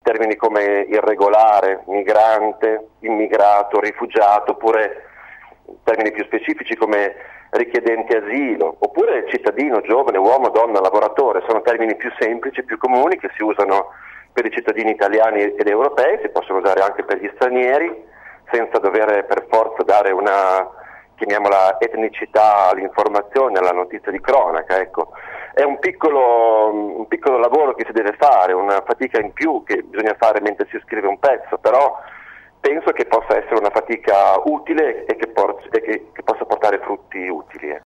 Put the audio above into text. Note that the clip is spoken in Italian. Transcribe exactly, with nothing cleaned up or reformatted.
termini come irregolare, migrante, immigrato, rifugiato, oppure termini più specifici come richiedente asilo, oppure cittadino, giovane, uomo, donna, lavoratore. Sono termini più semplici, più comuni, che si usano per i cittadini italiani ed europei, si possono usare anche per gli stranieri, senza dover per forza dare una, chiamiamola, etnicità all'informazione, alla notizia di cronaca, ecco. È un piccolo, un piccolo lavoro che si deve fare, una fatica in più che bisogna fare mentre si scrive un pezzo, però penso che possa essere una fatica utile e che, por- e che, che possa portare frutti utili.